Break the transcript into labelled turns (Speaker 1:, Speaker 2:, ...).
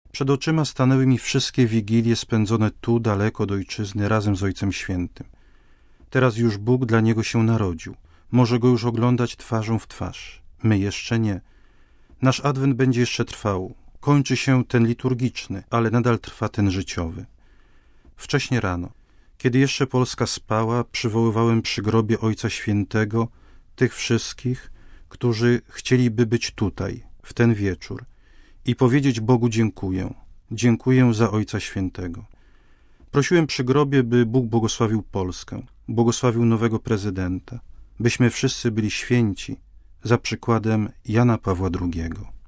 Speaker 1: Przed oczyma stanęły mi wszystkie wigilie spędzone tu, daleko od ojczyzny, razem z Ojcem Świętym. Teraz już Bóg dla niego się narodził. Może go już oglądać twarzą w twarz. My jeszcze nie. Nasz adwent będzie jeszcze trwał. Kończy się ten liturgiczny, ale nadal trwa ten życiowy. Wcześnie rano, kiedy jeszcze Polska spała, przywoływałem przy grobie Ojca Świętego tych wszystkich, którzy chcieliby być tutaj, w ten wieczór i powiedzieć Bogu dziękuję. Dziękuję za Ojca Świętego. Prosiłem przy grobie, by Bóg błogosławił Polskę, błogosławił nowego prezydenta, byśmy wszyscy byli święci za przykładem Jana Pawła II.